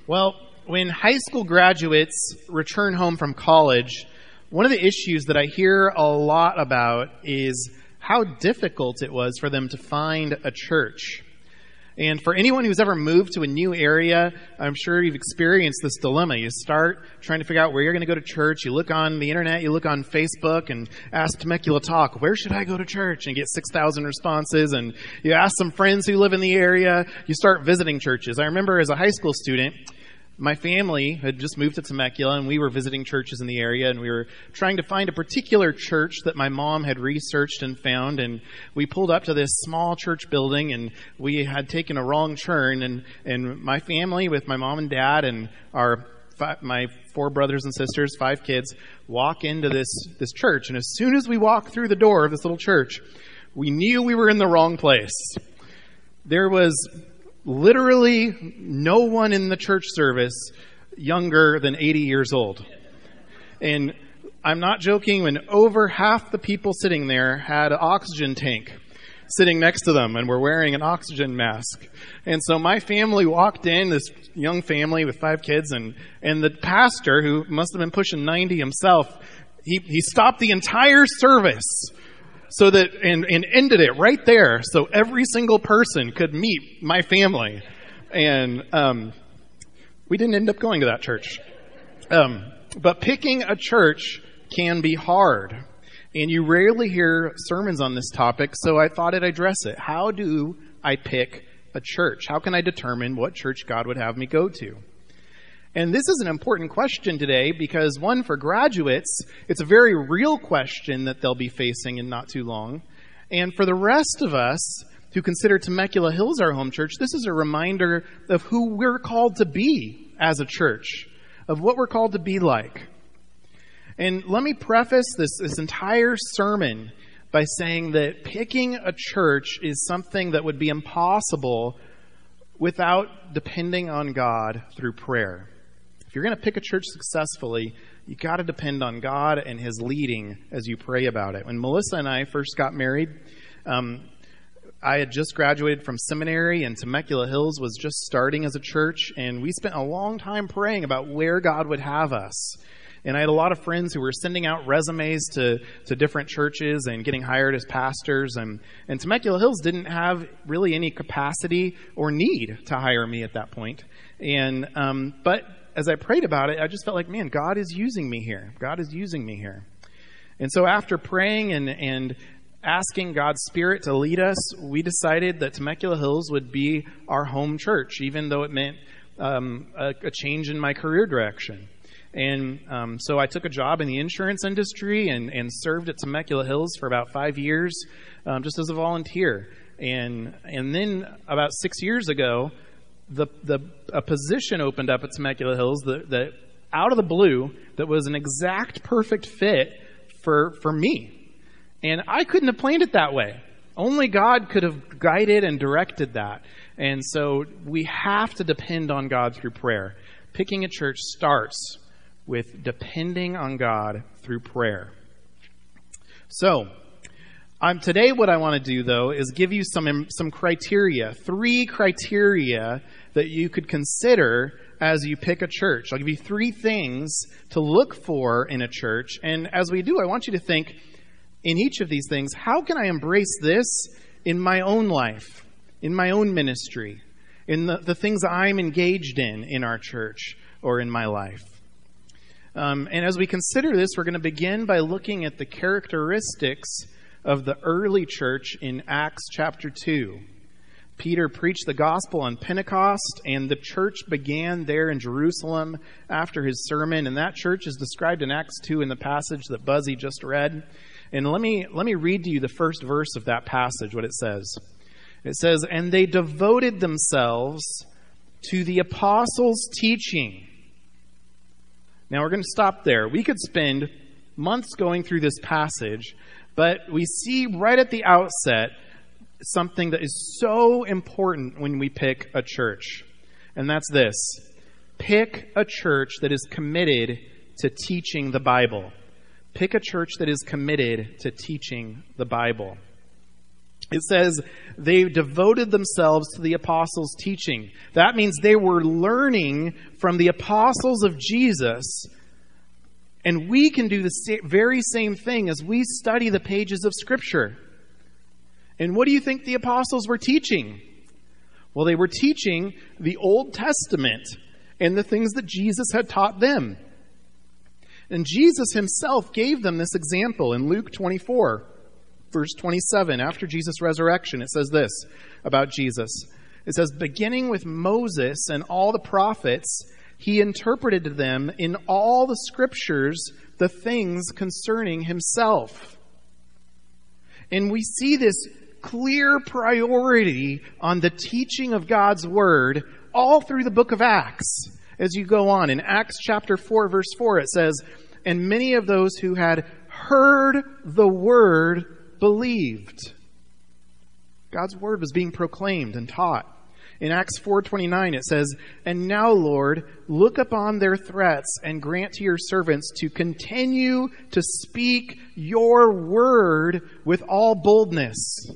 Well, when high school graduates return home from college, one of the issues that I hear a lot about is how difficult it was for them to find a church. And for anyone who's ever moved to a new area, I'm sure you've experienced this dilemma. You start trying to figure out where you're going to go to church. You look on the internet, you look on Facebook, and ask Temecula Talk, where should I go to church? And get 6,000 responses. And you ask some friends who live in the area. You start visiting churches. I remember as a high school student, my family had just moved to Temecula, and we were visiting churches in the area, and we were trying to find a particular church that my mom had researched and found, and we pulled up to this small church building, and we had taken a wrong turn, and my family with my mom and dad and my 4 brothers and sisters, 5 kids, walk into this church, and as soon as we walked through the door of this little church, we knew we were in the wrong place. There was literally no one in the church service younger than 80 years old. And I'm not joking when over half the people sitting there had an oxygen tank sitting next to them and were wearing an oxygen mask. And so my family walked in, this young family with 5 kids, and the pastor, who must have been pushing 90 himself, he stopped the entire service so that and ended it right there, so every single person could meet my family. And we didn't end up going to that church. But picking a church can be hard, and you rarely hear sermons on this topic, so I thought I'd address it. How do I pick a church? How can I determine what church God would have me go to? And this is an important question today because, one, for graduates, it's a very real question that they'll be facing in not too long. And for the rest of us who consider Temecula Hills our home church, this is a reminder of who we're called to be as a church, of what we're called to be like. And let me preface this entire sermon by saying that picking a church is something that would be impossible without depending on God through prayer. If you're going to pick a church successfully, you got to depend on God and His leading as you pray about it. When Melissa and I first got married, I had just graduated from seminary, and Temecula Hills was just starting as a church, and we spent a long time praying about where God would have us. And I had a lot of friends who were sending out resumes to different churches and getting hired as pastors, and Temecula Hills didn't have really any capacity or need to hire me at that point. But as I prayed about it, I just felt like, man, God is using me here. God is using me here. And so after praying and asking God's Spirit to lead us, we decided that Temecula Hills would be our home church, even though it meant a change in my career direction. And so I took a job in the insurance industry and served at Temecula Hills for about 5 years, just as a volunteer. And then about 6 years ago, a position opened up at Temecula Hills that out of the blue that was an exact perfect fit for me. And I couldn't have planned it that way. Only God could have guided and directed that. And so we have to depend on God through prayer. Picking a church starts with depending on God through prayer. So, today what I want to do, though, is give you some criteria, 3 criteria that you could consider as you pick a church. I'll give you 3 things to look for in a church. And as we do, I want you to think, in each of these things, how can I embrace this in my own life, in my own ministry, in the things I'm engaged in our church or in my life? And as we consider this, we're going to begin by looking at the characteristics of the early church in Acts chapter 2. Peter preached the gospel on Pentecost, and the church began there in Jerusalem after his sermon. And that church is described in Acts 2 in the passage that Buzzy just read. And let me read to you the first verse of that passage, what it says. It says, "And they devoted themselves to the apostles' teaching." Now we're going to stop there. We could spend months going through this passage, but we see right at the outset something that is so important when we pick a church. And that's this. Pick a church that is committed to teaching the Bible. Pick a church that is committed to teaching the Bible. It says they devoted themselves to the apostles' teaching. That means they were learning from the apostles of Jesus. And we can do the very same thing as we study the pages of Scripture. And what do you think the apostles were teaching? Well, they were teaching the Old Testament and the things that Jesus had taught them. And Jesus himself gave them this example in Luke 24, verse 27. After Jesus' resurrection, it says this about Jesus. It says, beginning with Moses and all the prophets, he interpreted to them in all the Scriptures the things concerning himself. And we see this clear priority on the teaching of God's Word all through the book of Acts. As you go on, in Acts chapter 4, verse 4, it says, and many of those who had heard the Word believed. God's Word was being proclaimed and taught. In Acts 4:29, it says, and now, Lord, look upon their threats and grant to your servants to continue to speak your word with all boldness.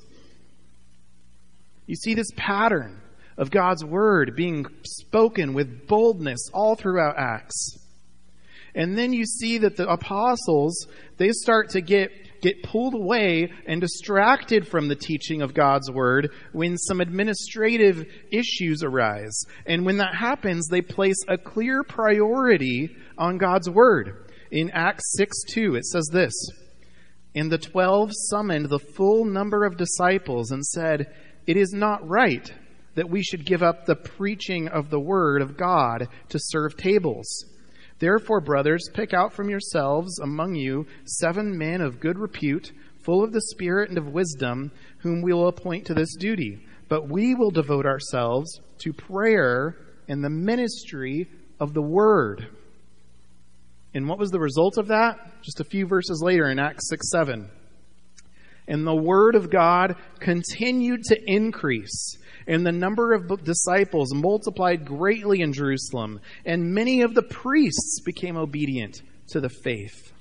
You see this pattern of God's word being spoken with boldness all throughout Acts. And then you see that the apostles, they start to get pulled away and distracted from the teaching of God's word when some administrative issues arise. And when that happens, they place a clear priority on God's word. In Acts 6:2, it says this, and the 12 summoned the full number of disciples and said, it is not right that we should give up the preaching of the word of God to serve tables. Therefore, brothers, pick out from yourselves among you 7 men of good repute, full of the Spirit and of wisdom, whom we will appoint to this duty. But we will devote ourselves to prayer and the ministry of the word. And what was the result of that? Just a few verses later in Acts 6:7. And the word of God continued to increase, and the number of disciples multiplied greatly in Jerusalem, and many of the priests became obedient to the faith.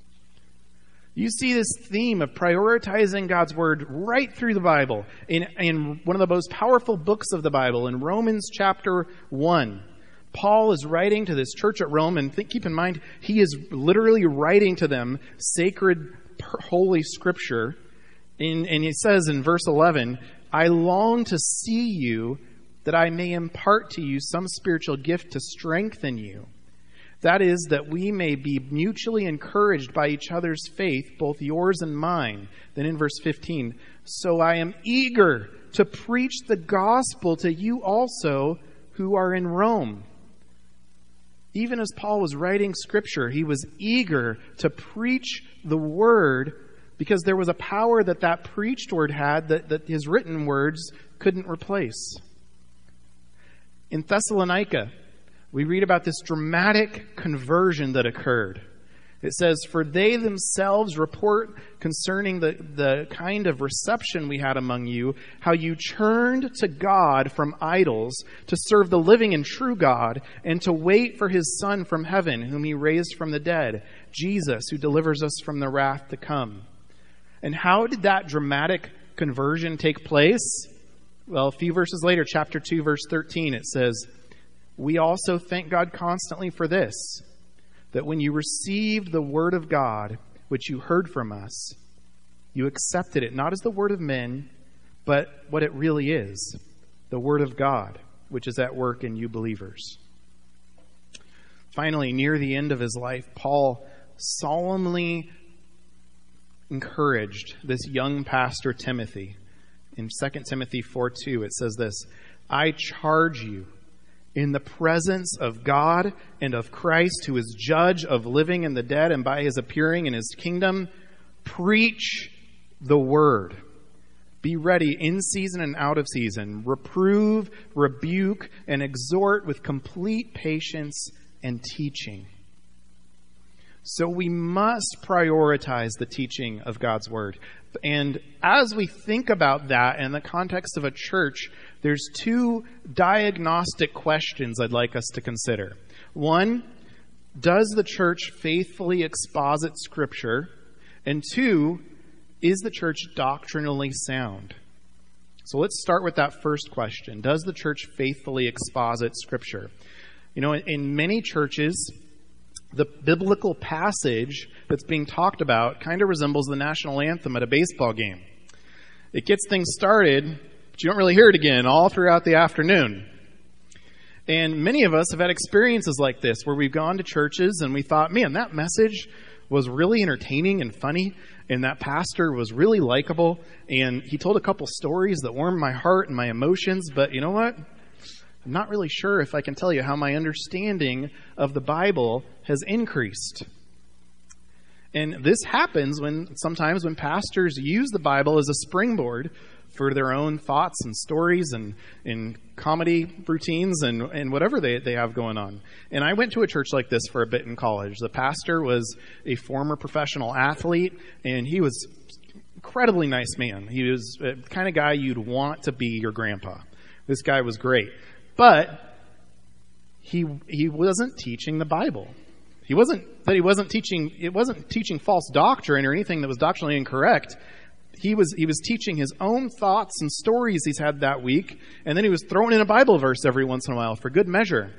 You see this theme of prioritizing God's word right through the Bible. In one of the most powerful books of the Bible, in Romans chapter 1, Paul is writing to this church at Rome, and keep in mind, he is literally writing to them sacred, holy scripture. And he says in verse 11, I long to see you that I may impart to you some spiritual gift to strengthen you. That is, that we may be mutually encouraged by each other's faith, both yours and mine. Then in verse 15, so I am eager to preach the gospel to you also who are in Rome. Even as Paul was writing scripture, he was eager to preach the word because there was a power that preached word had that his written words couldn't replace. In Thessalonica, we read about this dramatic conversion that occurred. It says, for they themselves report concerning the kind of reception we had among you, how you turned to God from idols to serve the living and true God, and to wait for his Son from heaven, whom he raised from the dead, Jesus, who delivers us from the wrath to come. And how did that dramatic conversion take place? Well, a few verses later, chapter 2, verse 13, it says, we also thank God constantly for this, that when you received the word of God, which you heard from us, you accepted it not as the word of men, but what it really is, the word of God, which is at work in you believers. Finally, near the end of his life, Paul solemnly encouraged this young pastor Timothy. In 2 Timothy 4:2, it says this, I charge you in the presence of God and of Christ, who is judge of living and the dead, and by his appearing in his kingdom, preach the word. Be ready in season and out of season. Reprove, rebuke, and exhort with complete patience and teaching. So we must prioritize the teaching of God's word. And as we think about that in the context of a church, there's 2 diagnostic questions I'd like us to consider. One, does the church faithfully exposit Scripture? And 2, Is the church doctrinally sound? So let's start with that first question. Does the church faithfully exposit Scripture? You know, in many churches, the biblical passage that's being talked about kind of resembles the national anthem at a baseball game. It gets things started, but you don't really hear it again all throughout the afternoon. And many of us have had experiences like this where we've gone to churches and we thought, man, that message was really entertaining and funny, and that pastor was really likable, and he told a couple stories that warmed my heart and my emotions, but you know what? I'm not really sure if I can tell you how my understanding of the Bible has increased. And this happens sometimes when pastors use the Bible as a springboard for their own thoughts and stories and comedy routines and whatever they have going on. And I went to a church like this for a bit in college. The pastor was a former professional athlete, and he was an incredibly nice man. He was the kind of guy you'd want to be your grandpa. This guy was great. But he wasn't teaching the Bible. It wasn't teaching false doctrine or anything that was doctrinally incorrect. He was teaching his own thoughts and stories he's had that week, and then he was throwing in a Bible verse every once in a while for good measure.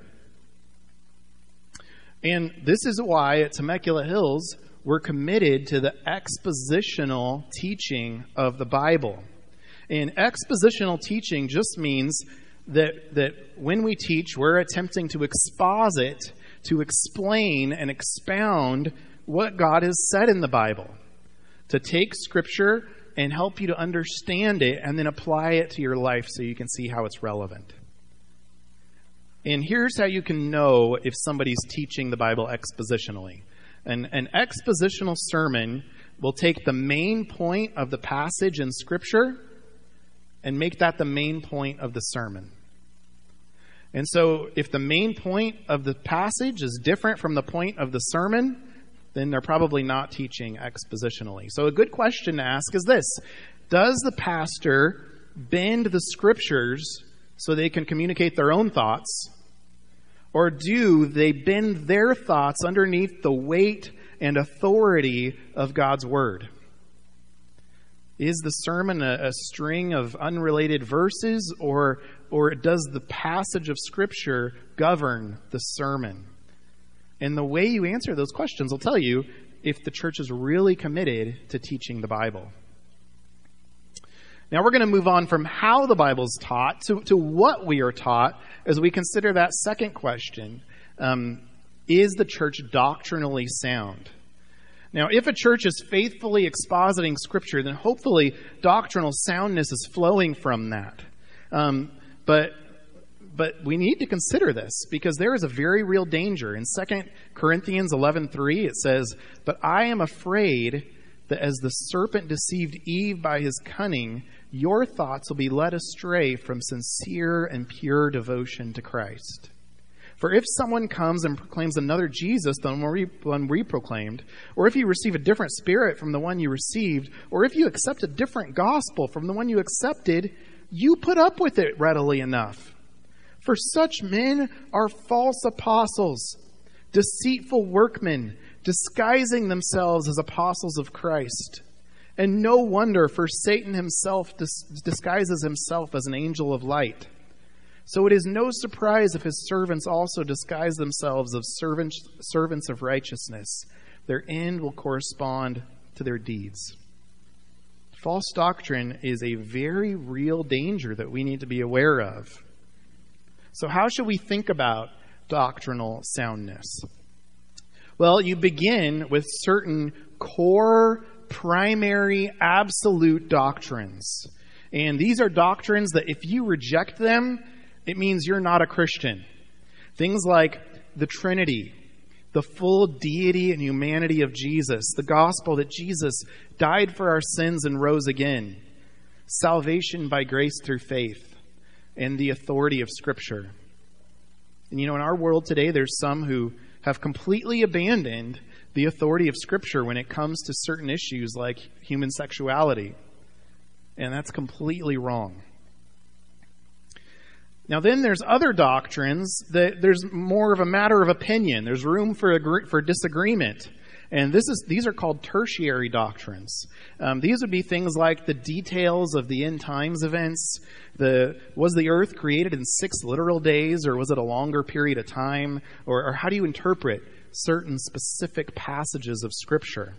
And this is why at Temecula Hills we're committed to the expositional teaching of the Bible. And expositional teaching just means that when we teach, we're attempting to exposit, to explain and expound what God has said in the Bible. To take Scripture and help you to understand it and then apply it to your life so you can see how it's relevant. And here's how you can know if somebody's teaching the Bible expositionally. An expositional sermon will take the main point of the passage in Scripture and make that the main point of the sermon. And so if the main point of the passage is different from the point of the sermon, then they're probably not teaching expositionally. So a good question to ask is this: does the pastor bend the Scriptures so they can communicate their own thoughts? Or do they bend their thoughts underneath the weight and authority of God's Word? Is the sermon a string of unrelated verses, or does the passage of Scripture govern the sermon? And the way you answer those questions will tell you if the church is really committed to teaching the Bible. Now we're going to move on from how the Bible is taught to what we are taught as we consider that second question. Is the church doctrinally sound? Now, if a church is faithfully expositing Scripture, then hopefully doctrinal soundness is flowing from that. But we need to consider this because there is a very real danger. In 2 Corinthians 11:3, it says, "But I am afraid that as the serpent deceived Eve by his cunning, your thoughts will be led astray from sincere and pure devotion to Christ. For if someone comes and proclaims another Jesus than the one we proclaimed, or if you receive a different spirit from the one you received, or if you accept a different gospel from the one you accepted, you put up with it readily enough. For such men are false apostles, deceitful workmen, disguising themselves as apostles of Christ. And no wonder, for Satan himself disguises himself as an angel of light. So it is no surprise if his servants also disguise themselves as servants of righteousness. Their end will correspond to their deeds." False doctrine is a very real danger that we need to be aware of. So how should we think about doctrinal soundness? Well, you begin with certain core, primary, absolute doctrines. And these are doctrines that if you reject them, it means you're not a Christian. Things like the Trinity, the full deity and humanity of Jesus, the gospel that Jesus died for our sins and rose again, salvation by grace through faith, and the authority of Scripture. And in our world today, there's some who have completely abandoned the authority of Scripture when it comes to certain issues like human sexuality. And that's completely wrong. Now then there's other doctrines that there's more of a matter of opinion. There's room for disagreement. And these are called tertiary doctrines. These would be things like the details of the end times events. Was the earth created in 6 literal days, or was it a longer period of time? Or how do you interpret certain specific passages of Scripture?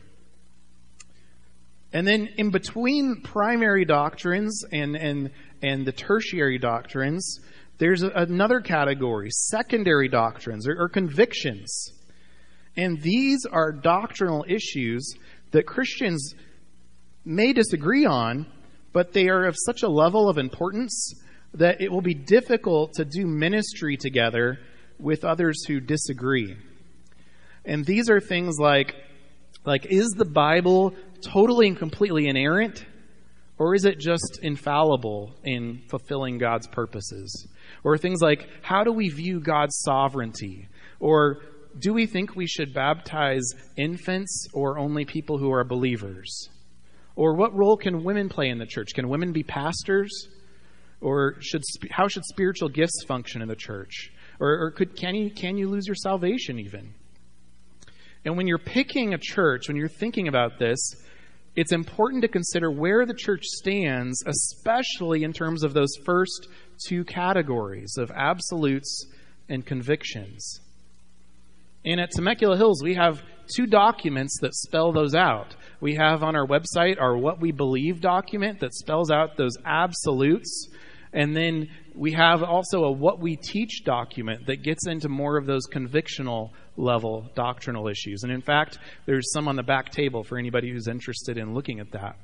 And then in between primary doctrines and the tertiary doctrines, there's another category, secondary doctrines or convictions. And these are doctrinal issues that Christians may disagree on, but they are of such a level of importance that it will be difficult to do ministry together with others who disagree. And these are things like is the Bible totally and completely inerrant, or is it just infallible in fulfilling God's purposes? Or things like, how do we view God's sovereignty? Or do we think we should baptize infants or only people who are believers? Or what role can women play in the church? Can women be pastors? Or how should spiritual gifts function in the church? Or can you lose your salvation even? And when you're picking a church, when you're thinking about this, it's important to consider where the church stands, especially in terms of those first 2 categories of absolutes and convictions. And at Temecula Hills, we have 2 documents that spell those out. We have on our website our What We Believe document that spells out those absolutes. And then we have also a What We Teach document that gets into more of those convictional level doctrinal issues. And in fact, there's some on the back table for anybody who's interested in looking at that.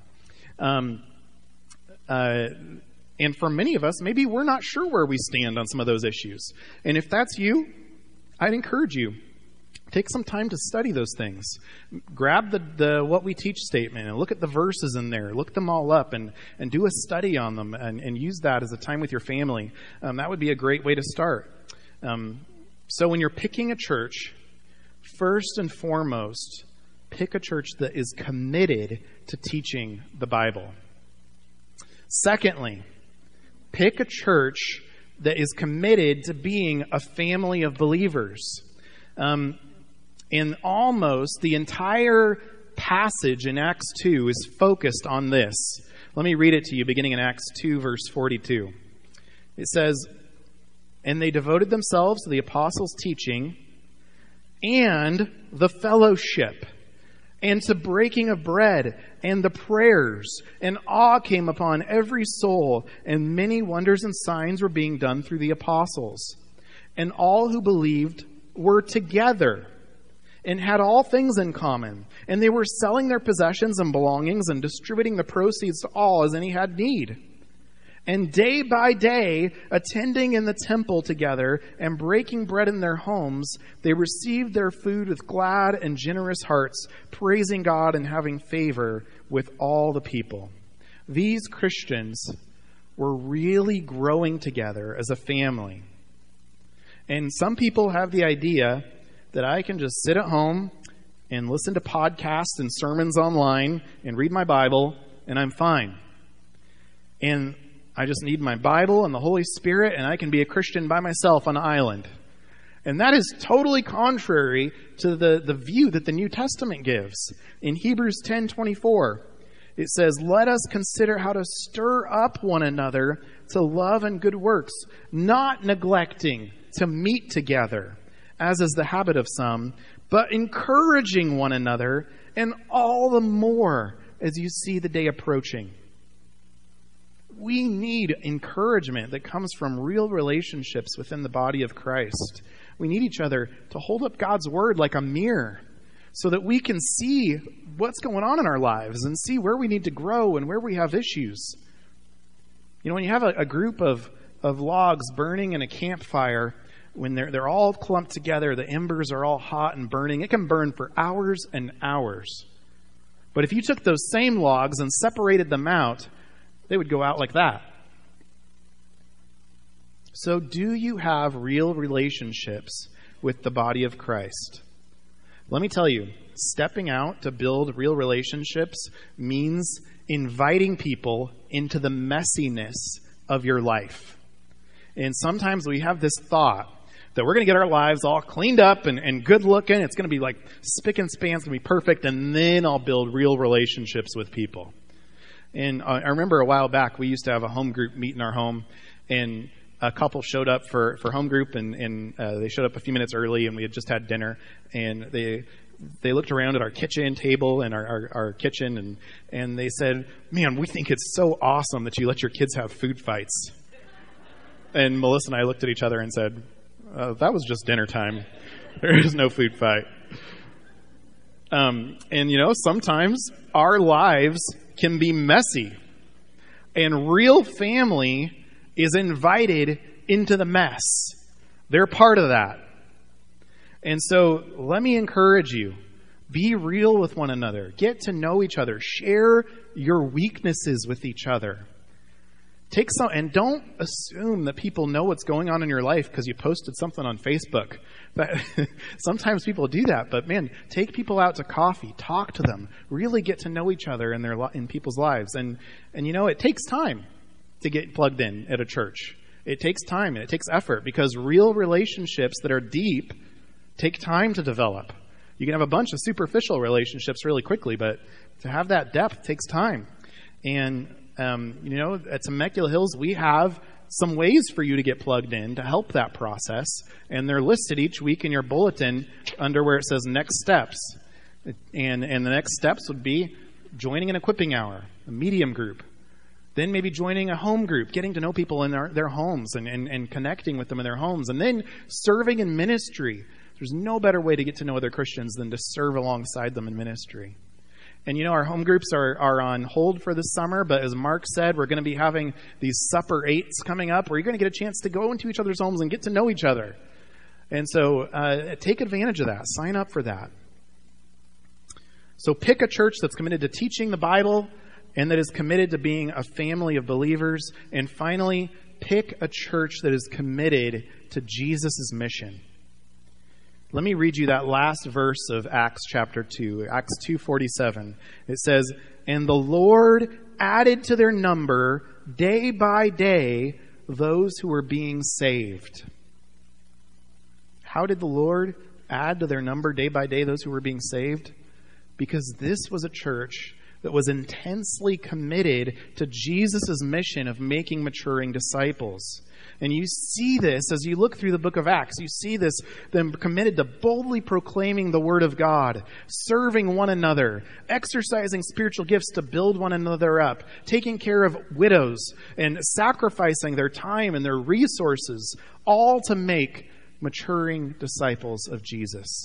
And for many of us, maybe we're not sure where we stand on some of those issues. And if that's you, I'd encourage you, take some time to study those things. Grab the What We Teach statement and look at the verses in there. Look them all up and do a study on them and use that as a time with your family. That would be a great way to start. So when you're picking a church, first and foremost, pick a church that is committed to teaching the Bible. Secondly, pick a church that is committed to being a family of believers. In almost the entire passage in Acts 2 is focused on this. Let me read it to you, beginning in Acts 2, verse 42. It says, "And they devoted themselves to the apostles' teaching and the fellowship, and to breaking of bread, and the prayers, and awe came upon every soul, and many wonders and signs were being done through the apostles. And all who believed were together, and had all things in common, and they were selling their possessions and belongings, and distributing the proceeds to all as any had need. And day by day, attending in the temple together and breaking bread in their homes, they received their food with glad and generous hearts, praising God and having favor with all the people." These Christians were really growing together as a family. And some people have the idea that I can just sit at home and listen to podcasts and sermons online and read my Bible and I'm fine. And I just need my Bible and the Holy Spirit, and I can be a Christian by myself on an island. And that is totally contrary to the view that the New Testament gives. In Hebrews 10:24, it says, "Let us consider how to stir up one another to love and good works, not neglecting to meet together, as is the habit of some, but encouraging one another, and all the more as you see the day approaching." We need encouragement that comes from real relationships within the body of Christ. We need each other to hold up God's word like a mirror so that we can see what's going on in our lives and see where we need to grow and where we have issues. You know, when you have a group of logs burning in a campfire, when they're all clumped together, the embers are all hot and burning, it can burn for hours and hours. But if you took those same logs and separated them out, they would go out like that. So do you have real relationships with the body of Christ? Let me tell you, stepping out to build real relationships means inviting people into the messiness of your life. And sometimes we have this thought that we're going to get our lives all cleaned up and good looking. It's going to be like spick and span. It's going to be perfect. And then I'll build real relationships with people. And I remember a while back, we used to have a home group meet in our home, and a couple showed up for home group, and they showed up a few minutes early, and we had just had dinner, and they looked around at our kitchen table and our kitchen, and they said, "Man, we think it's so awesome that you let your kids have food fights." And Melissa and I looked at each other and said, "That was just dinner time. There is no food fight." And sometimes our lives can be messy, and real family is invited into the mess. They're part of that. And so let me encourage you, be real with one another, get to know each other, share your weaknesses with each other. And don't assume that people know what's going on in your life because you posted something on Facebook. Sometimes people do that, but man, take people out to coffee, talk to them, really get to know each other in people's lives. And it takes time to get plugged in at a church. It takes time and it takes effort, because real relationships that are deep take time to develop. You can have a bunch of superficial relationships really quickly, but to have that depth takes time. And at Temecula Hills, we have some ways for you to get plugged in to help that process, and they're listed each week in your bulletin under where it says next steps. And the next steps would be joining an equipping hour, a medium group, then maybe joining a home group, getting to know people in their homes and connecting with them in their homes, and then serving in ministry. There's no better way to get to know other Christians than to serve alongside them in ministry. And our home groups are on hold for this summer, but as Mark said, we're going to be having these supper eights coming up where you're going to get a chance to go into each other's homes and get to know each other. And so take advantage of that. Sign up for that. So pick a church that's committed to teaching the Bible and that is committed to being a family of believers. And finally, pick a church that is committed to Jesus' mission. Let me read you that last verse of Acts chapter 2, Acts 2:47. It says, "And the Lord added to their number day by day those who were being saved." How did the Lord add to their number day by day those who were being saved? Because this was a church that was intensely committed to Jesus' mission of making maturing disciples. And you see this as you look through the book of Acts. You see this, them committed to boldly proclaiming the word of God, serving one another, exercising spiritual gifts to build one another up, taking care of widows, and sacrificing their time and their resources, all to make maturing disciples of Jesus.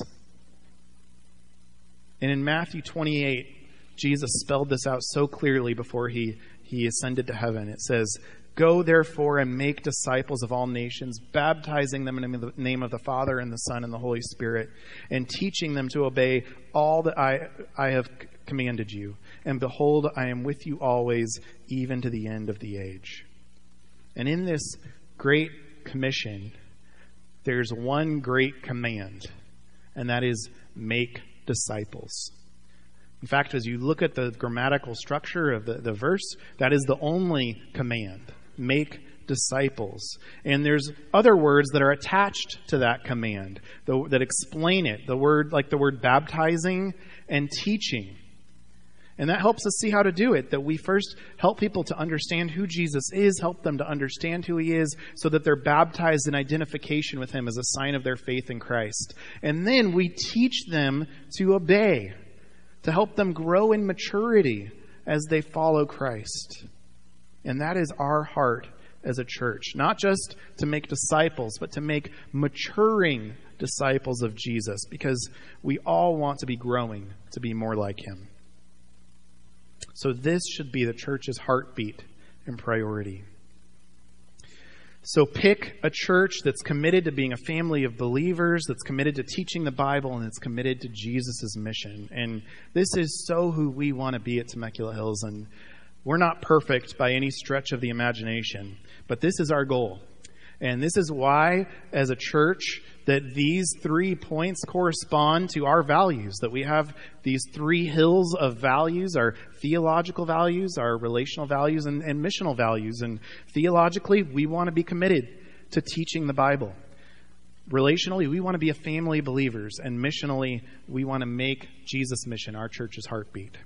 And in Matthew 28, Jesus spelled this out so clearly before he ascended to heaven. It says, "Go therefore and make disciples of all nations, baptizing them in the name of the Father and the Son and the Holy Spirit, and teaching them to obey all that I have commanded you. And behold, I am with you always, even to the end of the age." And in this great commission, there's one great command, and that is make disciples. In fact, as you look at the grammatical structure of the verse, that is the only command. Make disciples. And there's other words that are attached to that command that explain it. The word baptizing and teaching. And that helps us see how to do it, that we first help people to understand who Jesus is, help them to understand who he is, so that they're baptized in identification with him as a sign of their faith in Christ. And then we teach them to obey, to help them grow in maturity as they follow Christ. And that is our heart as a church. Not just to make disciples, but to make maturing disciples of Jesus, because we all want to be growing to be more like him. So this should be the church's heartbeat and priority. So pick a church that's committed to being a family of believers, that's committed to teaching the Bible, and that's committed to Jesus' mission. And this is so who we want to be at Temecula Hills. And we're not perfect by any stretch of the imagination, but this is our goal. And this is why, as a church, that these 3 points correspond to our values, that we have these 3 hills of values, our theological values, our relational values, and missional values. And theologically, we want to be committed to teaching the Bible. Relationally, we want to be a family of believers, and missionally, we want to make Jesus' mission our church's heartbeat.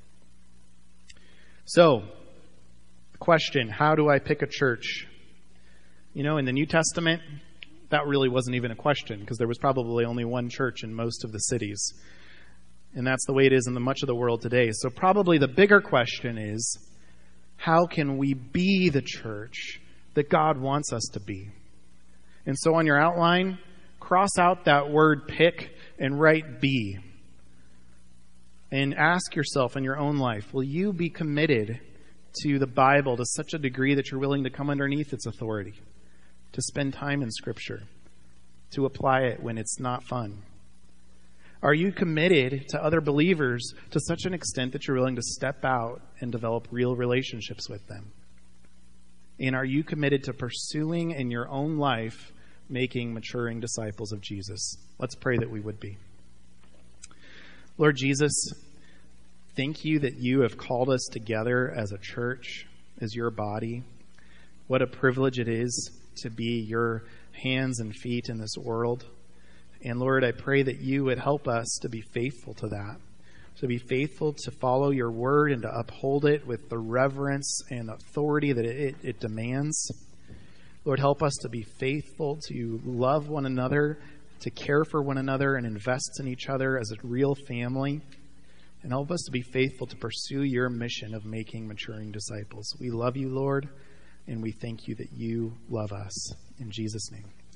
So, the question, how do I pick a church? You know, in the New Testament, that really wasn't even a question, because there was probably only one church in most of the cities. And that's the way it is in much of the world today. So probably the bigger question is, how can we be the church that God wants us to be? And so on your outline, cross out that word pick and write be. And ask yourself in your own life, will you be committed to the Bible to such a degree that you're willing to come underneath its authority, to spend time in Scripture, to apply it when it's not fun? Are you committed to other believers to such an extent that you're willing to step out and develop real relationships with them? And are you committed to pursuing in your own life making maturing disciples of Jesus? Let's pray that we would be. Lord Jesus, thank you that you have called us together as a church, as your body. What a privilege it is to be your hands and feet in this world. And Lord, I pray that you would help us to be faithful to that, to be faithful to follow your word and to uphold it with the reverence and authority that it demands. Lord, help us to be faithful to love one another, to care for one another and invest in each other as a real family. And help us to be faithful to pursue your mission of making maturing disciples. We love you, Lord, and we thank you that you love us. In Jesus' name.